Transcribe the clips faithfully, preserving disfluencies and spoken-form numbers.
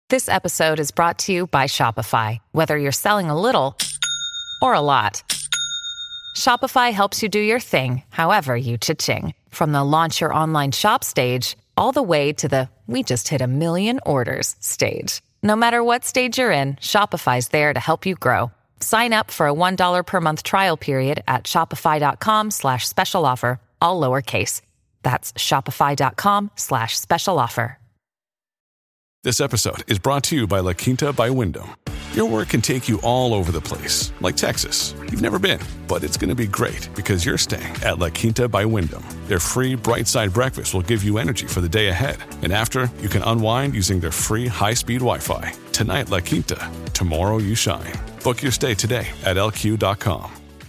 This episode is brought to you by Shopify. Whether you're selling a little or a lot, Shopify helps you do your thing, however you cha-ching. From the launch your online shop stage, all the way to the we just hit a million orders stage. No matter what stage you're in, Shopify's there to help you grow. Sign up for a one dollar per month trial period at shopify.com slash special offer, all lowercase. That's shopify.com slash special offer. This episode is brought to you by La Quinta by Wyndham. Your work can take you all over the place, like Texas. You've never been, but it's going to be great because you're staying at La Quinta by Wyndham. Their free Bright Side breakfast will give you energy for the day ahead. And after, you can unwind using their free high-speed Wi-Fi. Tonight, La Quinta. Tomorrow, you shine. Book your stay today at L Q dot com.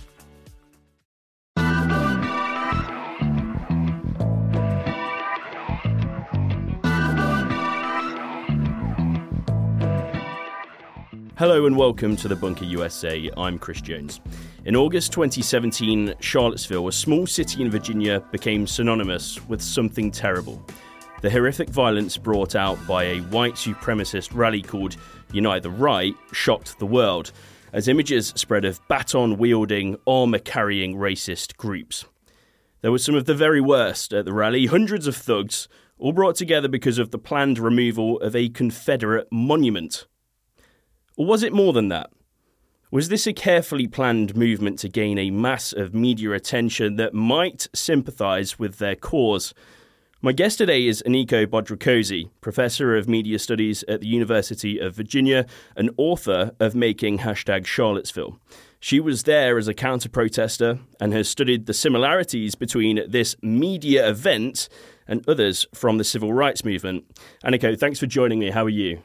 Hello and welcome to the Bunker U S A. I'm Chris Jones. In August twenty seventeen, Charlottesville, a small city in Virginia, became synonymous with something terrible. The horrific violence brought out by a white supremacist rally called Unite the Right shocked the world, as images spread of baton-wielding, armour-carrying racist groups. There were some of the very worst at the rally, hundreds of thugs, all brought together because of the planned removal of a Confederate monument. Or was it more than that? Was this a carefully planned movement to gain a mass of media attention that might sympathise with their cause? My guest today is Aniko Bodrokosi, Professor of Media Studies at the University of Virginia and author of Making Hashtag Charlottesville. She was there as a counter-protester and has studied the similarities between this media event and others from the civil rights movement. Aniko, thanks for joining me. How are you?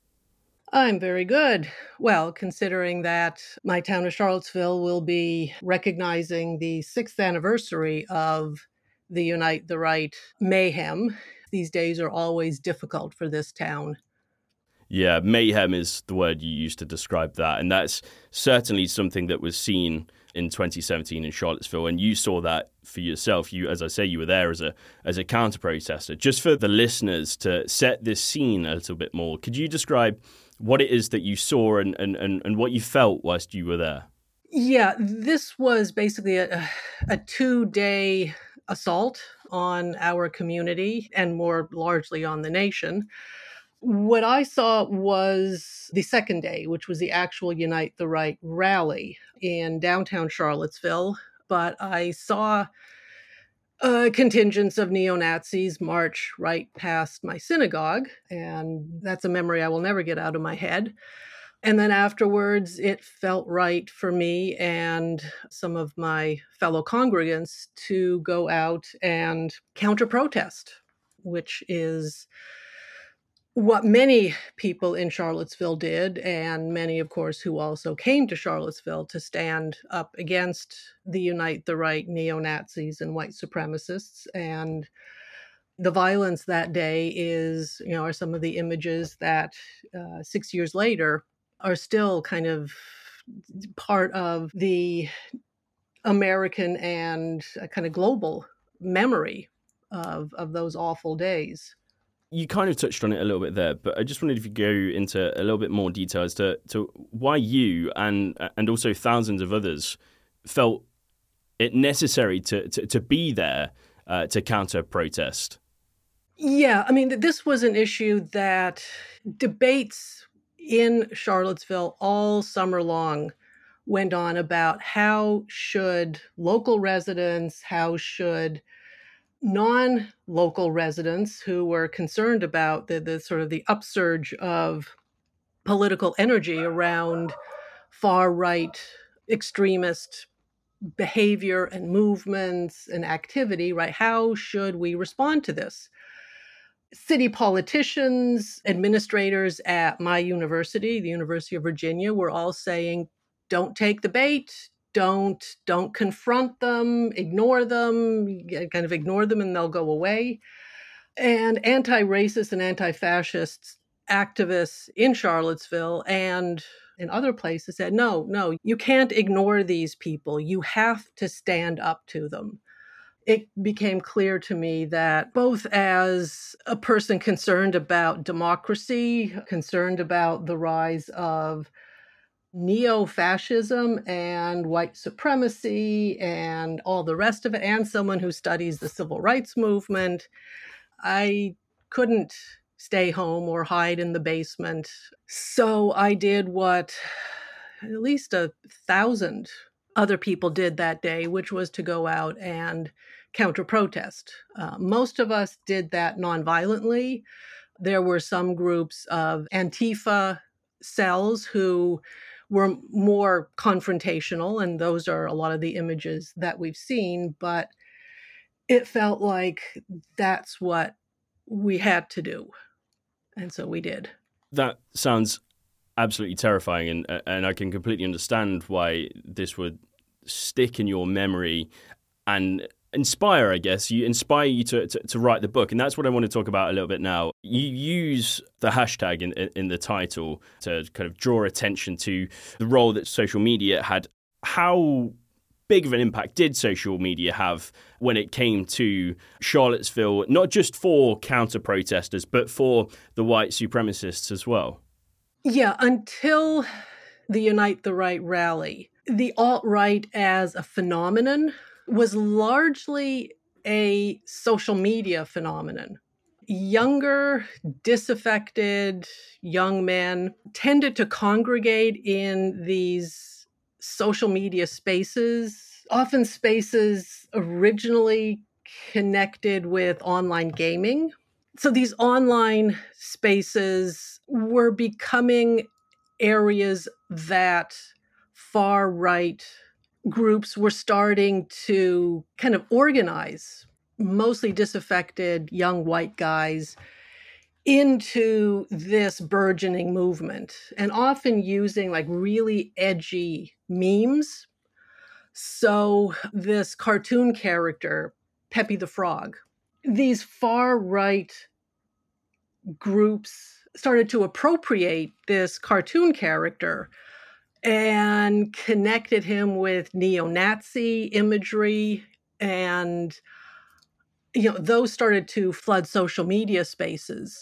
I'm very good. Well, considering that my town of Charlottesville will be recognizing the sixth anniversary of the Unite the Right mayhem, these days are always difficult for this town. Yeah, mayhem is the word you used to describe that. And that's certainly something that was seen in twenty seventeen in Charlottesville. And you saw that for yourself. You, as I say, you were there as a as a counter-protester. Just for the listeners to set this scene a little bit more, could you describe what it is that you saw and, and, and, and what you felt whilst you were there? Yeah, this was basically a, a two-day assault on our community and more largely on the nation. What I saw was the second day, which was the actual Unite the Right rally in downtown Charlottesville. But I saw Uh, contingents of neo-Nazis march right past my synagogue, and that's a memory I will never get out of my head. And then afterwards, it felt right for me and some of my fellow congregants to go out and counter-protest, which is what many people in Charlottesville did, and many, of course, who also came to Charlottesville to stand up against the Unite the Right neo-Nazis and white supremacists. And the violence that day is, you know, are some of the images that uh, six years later are still kind of part of the American and uh, kind of global memory of, of those awful days. You kind of touched on it a little bit there, but I just wondered if you could go into a little bit more detail as to, to why you and and also thousands of others felt it necessary to, to, to be there uh, to counter-protest. Yeah, I mean, this was an issue that debates in Charlottesville all summer long went on about how should local residents, how should non-local residents who were concerned about the, the sort of the upsurge of political energy around far-right extremist behavior and movements and activity, right? How should we respond to this? City politicians, administrators at my university, the University of Virginia, were all saying, don't take the bait. Don't don't confront them, ignore them, kind of ignore them and they'll go away. And anti-racist and anti-fascist activists in Charlottesville and in other places said, no, no, you can't ignore these people. You have to stand up to them. it became clear to me that both as a person concerned about democracy, concerned about the rise of neo-fascism and white supremacy and all the rest of it, and someone who studies the civil rights movement, I couldn't stay home or hide in the basement. So I did what at least a thousand other people did that day, which was to go out and counter-protest. Uh, most of us did that nonviolently. There were some groups of Antifa cells who were more confrontational, and those are a lot of the images that we've seen, but it felt like that's what we had to do. And so we did. That sounds absolutely terrifying, and and I can completely understand why this would stick in your memory and inspire, I guess, you inspire you to, to, to write the book. And that's what I want to talk about a little bit now. You use the hashtag in, in the title to kind of draw attention to the role that social media had. How big of an impact did social media have when it came to Charlottesville, not just for counter-protesters, but for the white supremacists as well? Yeah, until the Unite the Right rally, the alt-right as a phenomenon was largely a social media phenomenon. Younger, disaffected young men tended to congregate in these social media spaces, often spaces originally connected with online gaming. So these online spaces were becoming areas that far-right groups were starting to kind of organize mostly disaffected young white guys into this burgeoning movement, and often using like really edgy memes. So this cartoon character, Pepe the Frog, these far-right groups started to appropriate this cartoon character and connected him with neo-Nazi imagery. And, you know, those started to flood social media spaces.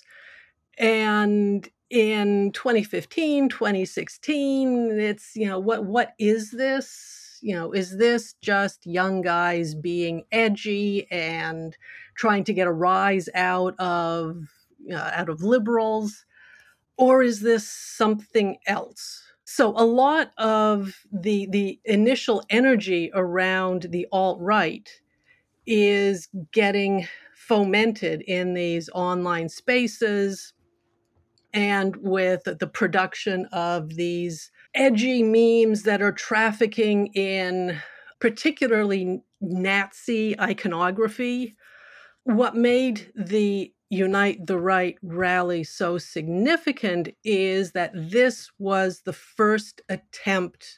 And in twenty fifteen, twenty sixteen, it's, you know, what what is this? You know, is this just young guys being edgy and trying to get a rise out of, uh, out of liberals? Or is this something else? So a lot of the, the initial energy around the alt-right is getting fomented in these online spaces and with the production of these edgy memes that are trafficking in particularly Nazi iconography. What made the Unite the Right rally so significant is that this was the first attempt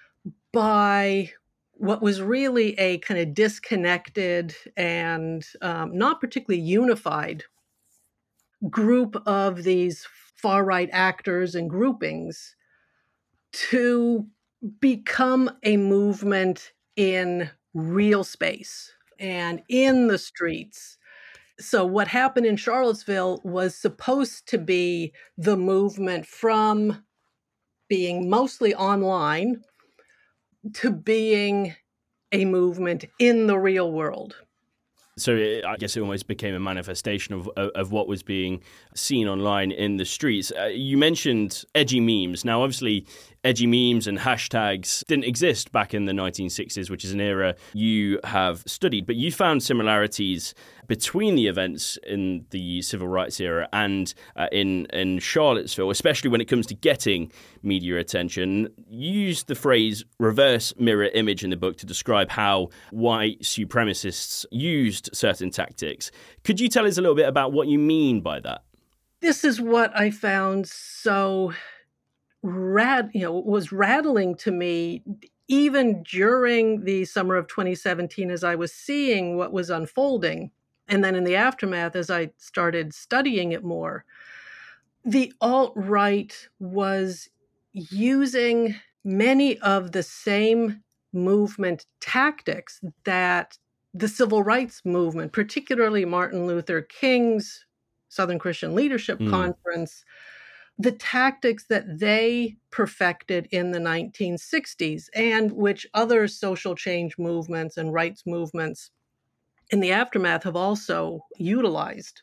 by what was really a kind of disconnected and um, not particularly unified group of these far-right actors and groupings to become a movement in real space and in the streets. So what happened in Charlottesville was supposed to be the movement from being mostly online to being a movement in the real world. So it, I guess it almost became a manifestation of of what was being seen online in the streets. Uh, you mentioned edgy memes. Now, obviously, edgy memes and hashtags didn't exist back in the nineteen sixties, which is an era you have studied. But you found similarities between the events in the civil rights era and uh, in, in Charlottesville, especially when it comes to getting media attention. You used the phrase reverse mirror image in the book to describe how white supremacists used certain tactics. Could you tell us a little bit about what you mean by that? This is what I found so rad, you know, was rattling to me even during the summer of twenty seventeen as I was seeing what was unfolding. And then in the aftermath, as I started studying it more, the alt-right was using many of the same movement tactics that the civil rights movement, particularly Martin Luther King's Southern Christian Leadership Mm. Conference, the tactics that they perfected in the nineteen sixties and which other social change movements and rights movements in the aftermath have also utilized.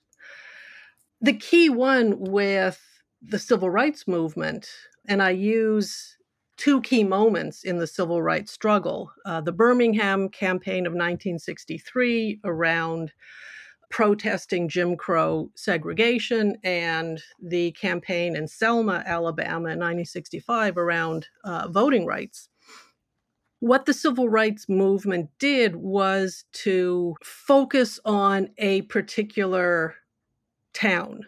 The key one with the civil rights movement, and I use two key moments in the civil rights struggle, uh, the Birmingham campaign of nineteen sixty-three around protesting Jim Crow segregation, and the campaign in Selma, Alabama in nineteen sixty-five around uh, voting rights. What the civil rights movement did was to focus on a particular town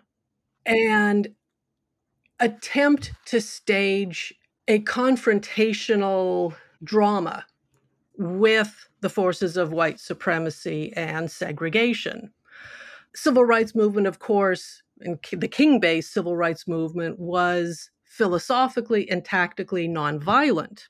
and attempt to stage a confrontational drama with the forces of white supremacy and segregation. Civil rights movement, of course, and the King-based civil rights movement was philosophically and tactically nonviolent,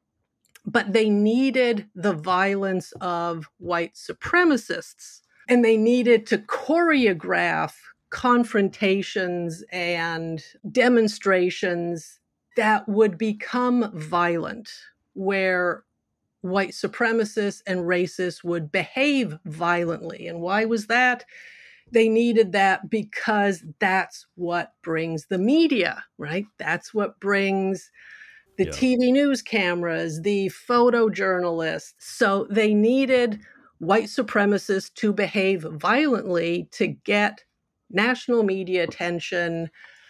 but they needed the violence of white supremacists, and they needed to choreograph confrontations and demonstrations that would become violent, where white supremacists and racists would behave violently. And why was that? They needed that because that's what brings the media, right? That's what brings the Yeah. T V news cameras, the photojournalists. So they needed white supremacists to behave violently to get national media attention,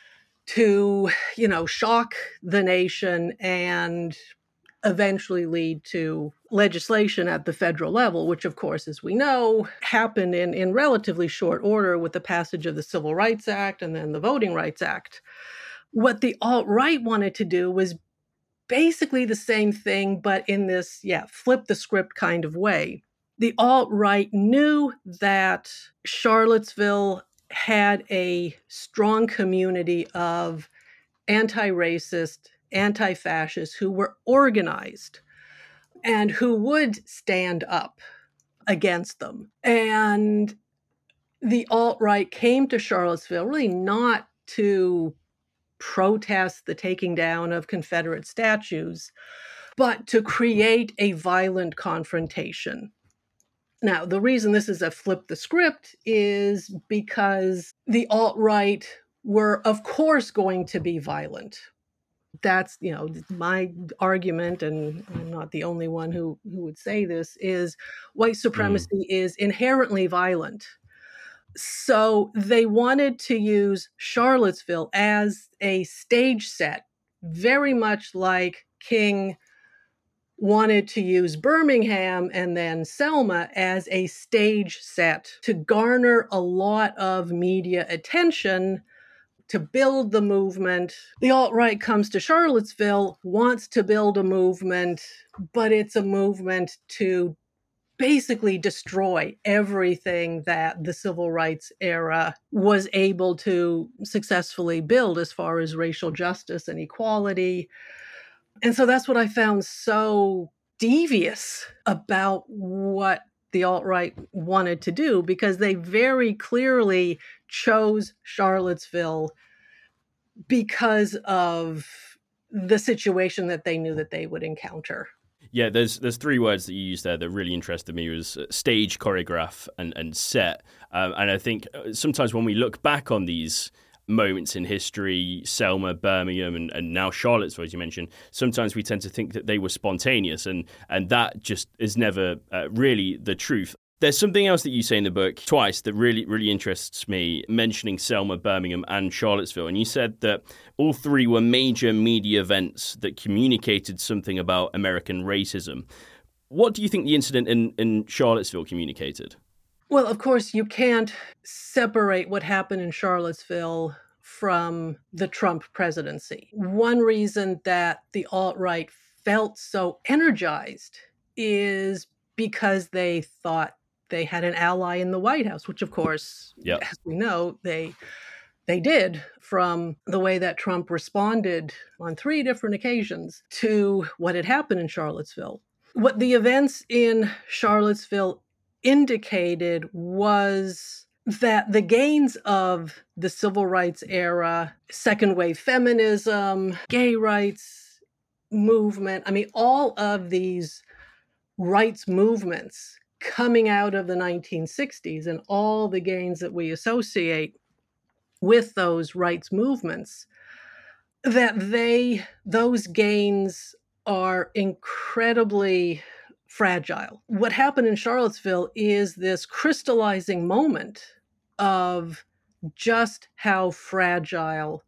to, you know, shock the nation and eventually lead to legislation at the federal level, which, of course, as we know, happened in, in relatively short order with the passage of the Civil Rights Act and then the Voting Rights Act. What the alt-right wanted to do was basically the same thing, but in this, yeah, flip the script kind of way. The alt-right knew that Charlottesville had a strong community of anti-racist, anti-fascists who were organized and who would stand up against them. And the alt-right came to Charlottesville really not to protest the taking down of Confederate statues, but to create a violent confrontation. Now, the reason this is a flip the script is because the alt-right were, of course, going to be violent. That's, you know, my argument, and I'm not the only one who, who would say this, is white supremacy mm. is inherently violent. So they wanted to use Charlottesville as a stage set, very much like King wanted to use Birmingham and then Selma as a stage set to garner a lot of media attention, to build the movement. The alt-right comes to Charlottesville, wants to build a movement, but it's a movement to basically destroy everything that the civil rights era was able to successfully build as far as racial justice and equality. And so that's what I found so devious about what the alt-right wanted to do, because they very clearly chose Charlottesville because of the situation that they knew that they would encounter. Yeah, there's there's three words that you used there that really interested me, was stage, choreograph, and, and set. Um, and I think sometimes when we look back on these moments in history, Selma, Birmingham, and, and now Charlottesville, as you mentioned, sometimes we tend to think that they were spontaneous, and, and that just is never uh, really the truth. There's something else that you say in the book twice that really, really interests me, mentioning Selma, Birmingham, and Charlottesville. And you said that all three were major media events that communicated something about American racism. What do you think the incident in, in Charlottesville communicated? Well, of course, you can't separate what happened in Charlottesville from the Trump presidency. One reason that the alt-right felt so energized is because they thought they had an ally in the White House, which, of course, yep. as we know, they they did, from the way that Trump responded on three different occasions to what had happened in Charlottesville. What the events in Charlottesville indicated was that the gains of the civil rights era, second wave feminism, gay rights movement, I mean, all of these rights movements coming out of the nineteen sixties and all the gains that we associate with those rights movements, that they, those gains are incredibly fragile. What happened in Charlottesville is this crystallizing moment of just how fragile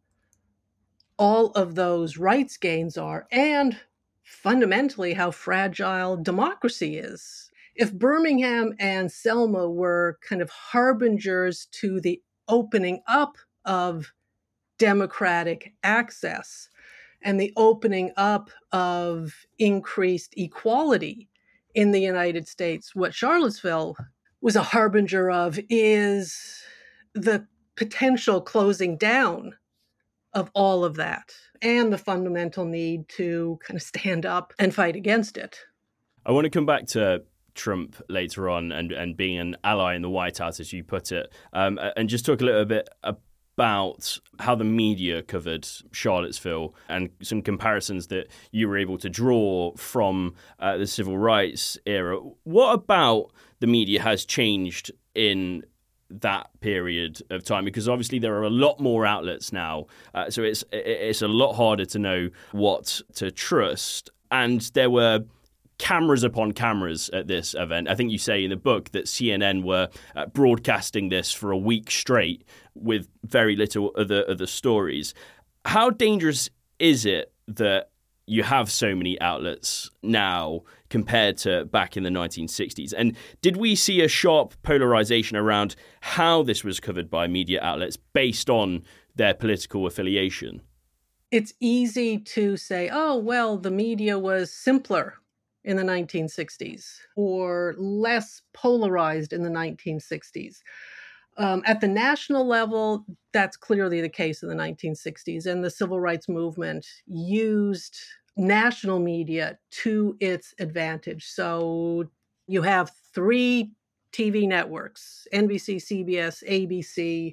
all of those rights gains are, and fundamentally how fragile democracy is. If Birmingham and Selma were kind of harbingers to the opening up of democratic access and the opening up of increased equality in the United States, what Charlottesville was a harbinger of is the potential closing down of all of that and the fundamental need to kind of stand up and fight against it. I want to come back to Trump later on and, and being an ally in the White House, as you put it, um, and just talk a little bit about how the media covered Charlottesville and some comparisons that you were able to draw from uh, the civil rights era. What about the media has changed in that period of time? Because obviously there are a lot more outlets now, uh, so it's it's a lot harder to know what to trust. And there were cameras upon cameras at this event. I think you say in the book that C N N were uh, broadcasting this for a week straight with very little other other stories. How dangerous is it that you have so many outlets now compared to back in the nineteen sixties? And did we see a sharp polarization around how this was covered by media outlets based on their political affiliation? It's easy to say, oh, well, the media was simpler in the nineteen sixties or less polarized in the nineteen sixties. Um, at the national level, that's clearly the case in the nineteen sixties, and the civil rights movement used national media to its advantage. So you have three T V networks, N B C, C B S, A B C,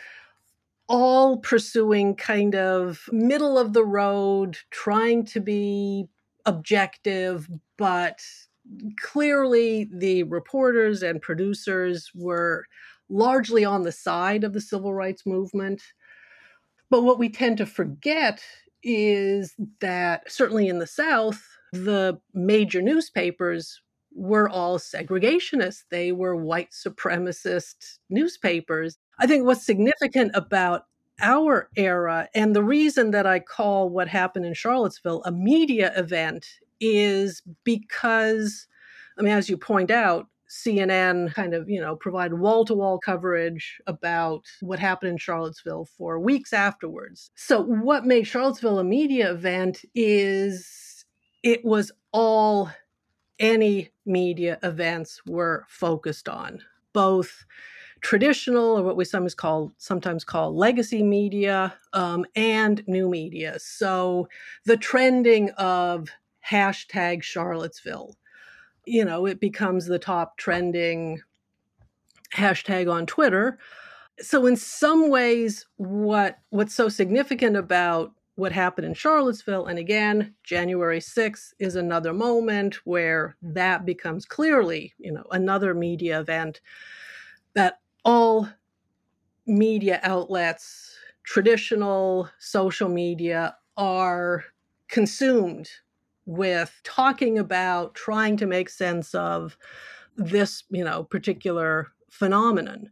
all pursuing kind of middle of the road, trying to be objective, but clearly the reporters and producers were largely on the side of the civil rights movement. But what we tend to forget is that certainly in the South, the major newspapers were all segregationists. They were white supremacist newspapers. I think what's significant about our era, and the reason that I call what happened in Charlottesville a media event, is because, I mean, as you point out, C N N kind of, you know, provided wall-to-wall coverage about what happened in Charlottesville for weeks afterwards. So what made Charlottesville a media event is it was all any media events were focused on, both traditional, or what we sometimes call sometimes call legacy media, um, and new media. So the trending of hashtag Charlottesville, you know, it becomes the top trending hashtag on Twitter. So in some ways, what what's so significant about what happened in Charlottesville, and again, January sixth is another moment where that becomes clearly, you know, another media event, that all media outlets, traditional social media, are consumed with talking about, trying to make sense of this, you know, particular phenomenon.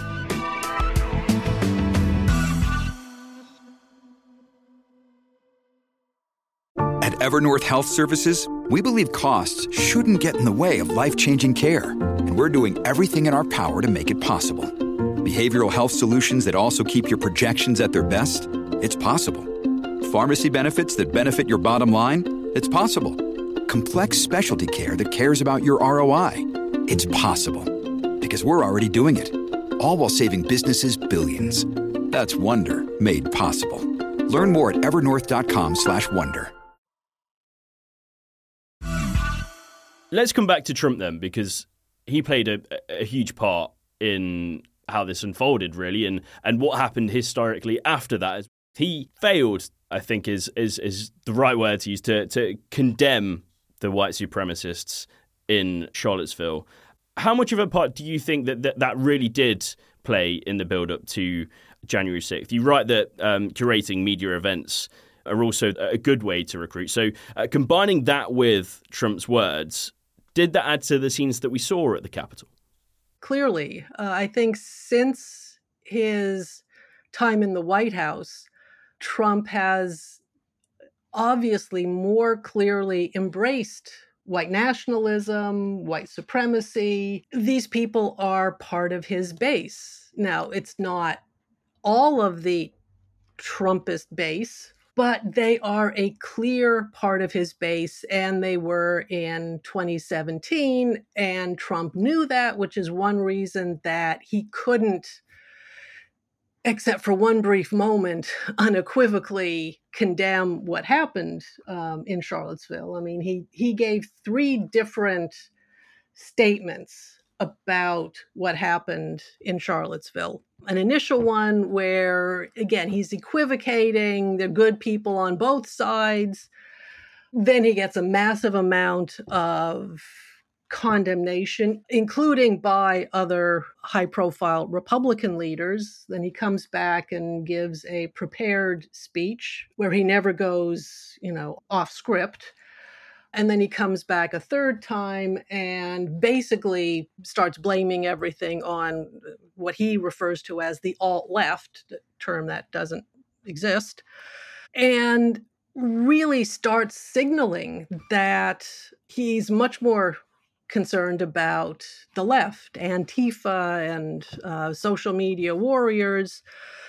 At Evernorth Health Services, we believe costs shouldn't get in the way of life-changing care, and we're doing everything in our power to make it possible. Behavioral health solutions that also keep your projections at their best? It's possible. Pharmacy benefits that benefit your bottom line? It's possible. Complex specialty care that cares about your R O I? It's possible. Because we're already doing it. All while saving businesses billions. That's Wonder made possible. Learn more at evernorth.com slash wonder. Let's come back to Trump then, because he played a, a huge part in how this unfolded, really, and, and what happened historically after that. He failed, I think, is is is the right word to use, to, to condemn the white supremacists in Charlottesville. How much of a part do you think that that, that really did play in the build-up to January sixth? You write that um, curating media events are also a good way to recruit. So uh, combining that with Trump's words, did that add to the scenes that we saw at the Capitol? Clearly, uh, I think since his time in the White House, Trump has obviously more clearly embraced white nationalism, white supremacy. These people are part of his base. Now, it's not all of the Trumpist base, but they are a clear part of his base, and they were in twenty seventeen, and Trump knew that, which is one reason that he couldn't, except for one brief moment, unequivocally condemn what happened um, in Charlottesville. I mean, he he gave three different statements about what happened in Charlottesville. An initial one where, again, he's equivocating, they're good people on both sides. Then he gets a massive amount of condemnation, including by other high-profile Republican leaders. Then he comes back and gives a prepared speech where he never goes, you know, off script. And then he comes back a third time and basically starts blaming everything on what he refers to as the alt-left, the term that doesn't exist, and really starts signaling that he's much more concerned about the left, Antifa, and uh, social media warriors.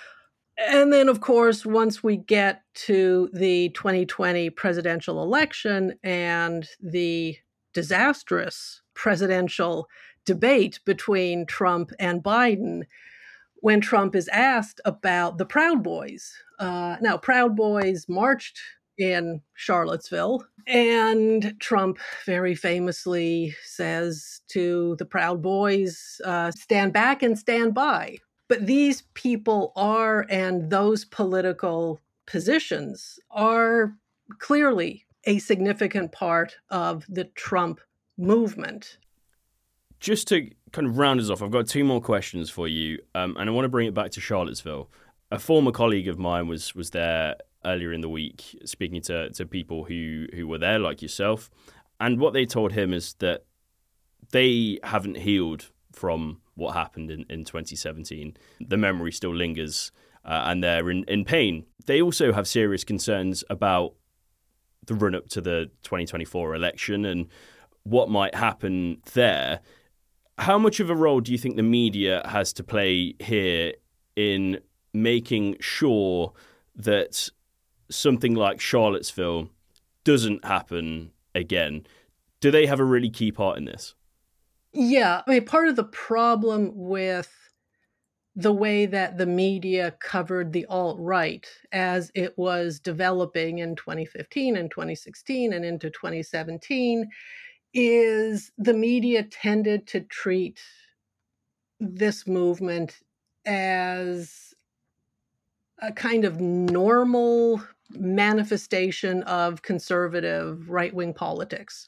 And then, of course, once we get to the twenty twenty presidential election and the disastrous presidential debate between Trump and Biden, when Trump is asked about the Proud Boys. Uh, now, Proud Boys marched in Charlottesville, and Trump very famously says to the Proud Boys, uh, stand back and stand by. But these people are, and those political positions are clearly a significant part of the Trump movement. Just to kind of round us off, I've got two more questions for you, um, and I want to bring it back to Charlottesville. A former colleague of mine was was there earlier in the week speaking to, to people who, who were there, like yourself, and what they told him is that they haven't healed from what happened in, in twenty seventeen. The memory still lingers, uh, and they're in, in pain. They also have serious concerns about the run-up to the twenty twenty-four election and what might happen there. How much of a role do you think the media has to play here in making sure that something like Charlottesville doesn't happen again? Do they have a really key part in this? Yeah, I mean, part of the problem with the way that the media covered the alt-right as it was developing in twenty fifteen and twenty sixteen and into twenty seventeen is the media tended to treat this movement as a kind of normal manifestation of conservative right-wing politics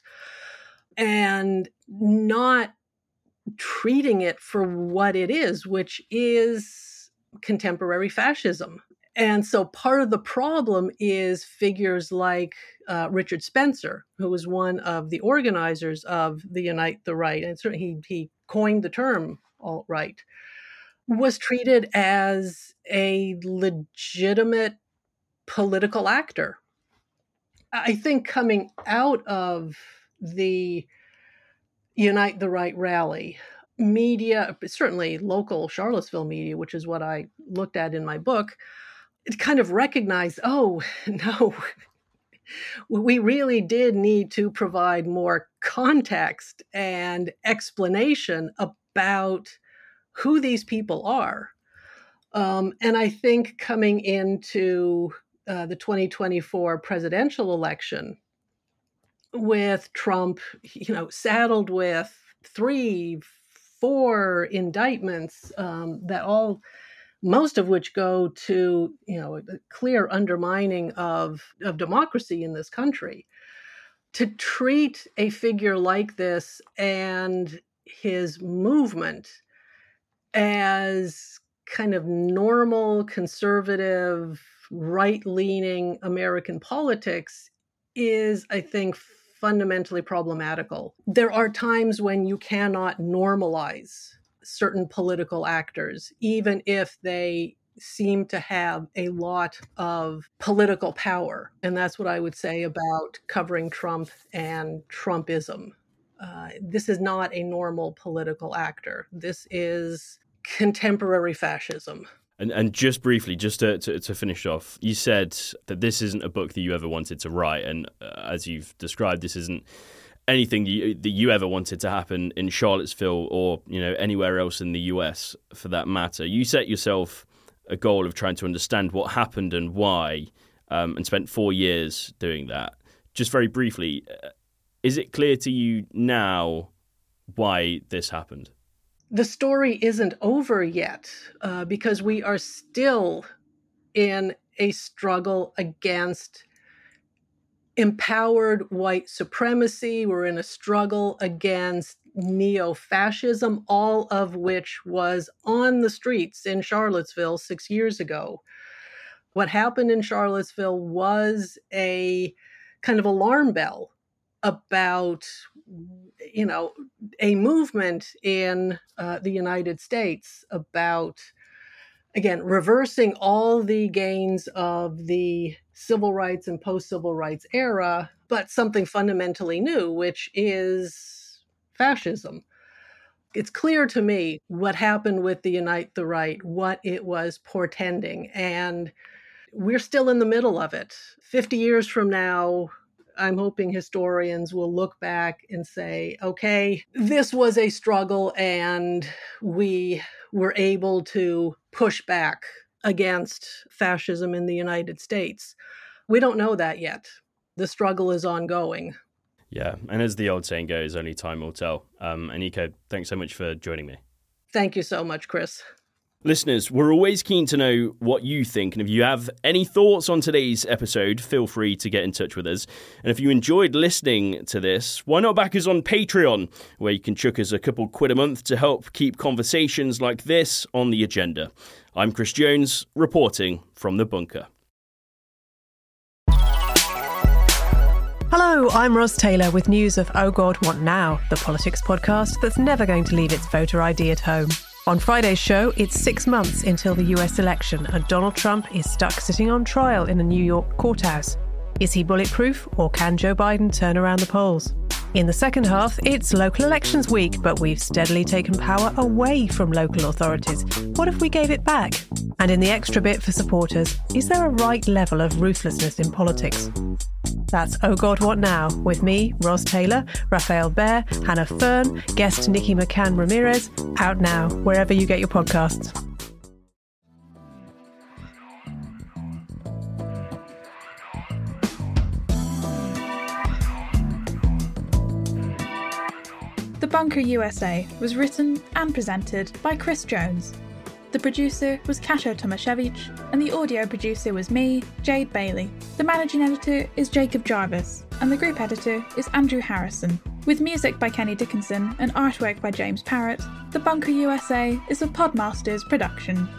and not treating it for what it is, which is contemporary fascism. And so part of the problem is figures like uh, Richard Spencer, who was one of the organizers of the Unite the Right, and certainly he, he coined the term alt-right, was treated as a legitimate political actor. I think coming out of the Unite the Right rally, media, certainly local Charlottesville media, which is what I looked at in my book, it kind of recognized, oh, no, we really did need to provide more context and explanation about who these people are. Um, and I think coming into uh, the twenty twenty-four presidential election with Trump, you know, saddled with three, four indictments um, that all, most of which go to, you know, a clear undermining of, of democracy in this country. To treat a figure like this and his movement as kind of normal, conservative, right-leaning American politics is, I think, fundamentally problematical. There are times when you cannot normalize certain political actors, even if they seem to have a lot of political power. And that's what I would say about covering Trump and Trumpism. Uh, this is not a normal political actor. This is contemporary fascism. And and just briefly, just to, to, to finish off, you said that this isn't a book that you ever wanted to write. And uh, as you've described, this isn't anything that you, that you ever wanted to happen in Charlottesville or, you know, anywhere else in the U S for that matter. You set yourself a goal of trying to understand what happened and why, um, and spent four years doing that. Just very briefly, uh, is it clear to you now why this happened? The story isn't over yet uh, because we are still in a struggle against empowered white supremacy. We're in a struggle against neo-fascism, all of which was on the streets in Charlottesville six years ago. What happened in Charlottesville was a kind of alarm bell about, you know, a movement in uh, the United States about, again, reversing all the gains of the civil rights and post-civil rights era, but something fundamentally new, which is fascism. It's clear to me what happened with the Unite the Right, what it was portending, and we're still in the middle of it. fifty years from now, I'm hoping historians will look back and say, okay, this was a struggle and we were able to push back against fascism in the United States. We don't know that yet. The struggle is ongoing. Yeah, and as the old saying goes, only time will tell. Um, Anika, thanks so much for joining me. Thank you so much, Chris. Listeners, we're always keen to know what you think, and if you have any thoughts on today's episode, feel free to get in touch with us. And if you enjoyed listening to this, why not back us on Patreon, where you can chuck us a couple quid a month to help keep conversations like this on the agenda. I'm Chris Jones, reporting from the bunker. Hello, I'm Ros Taylor with news of Oh God, What Now, the politics podcast that's never going to leave its voter I D at home. On Friday's show, it's six months until the U S election and Donald Trump is stuck sitting on trial in a New York courthouse. Is he bulletproof or can Joe Biden turn around the polls? In the second half, it's local elections week, but we've steadily taken power away from local authorities. What if we gave it back? And in the extra bit for supporters, is there a right level of ruthlessness in politics? That's Oh God, What Now? With me, Ros Taylor, Raphael Behr, Hannah Fern, guest Nikki McCann Ramirez, out now, wherever you get your podcasts. The Bunker U S A was written and presented by Chris Jones. The producer was Kasia Tomaszewicz, and the audio producer was me, Jade Bailey. The managing editor is Jacob Jarvis, and the group editor is Andrew Harrison. With music by Kenny Dickinson and artwork by James Parrott, The Bunker U S A is a Podmasters production.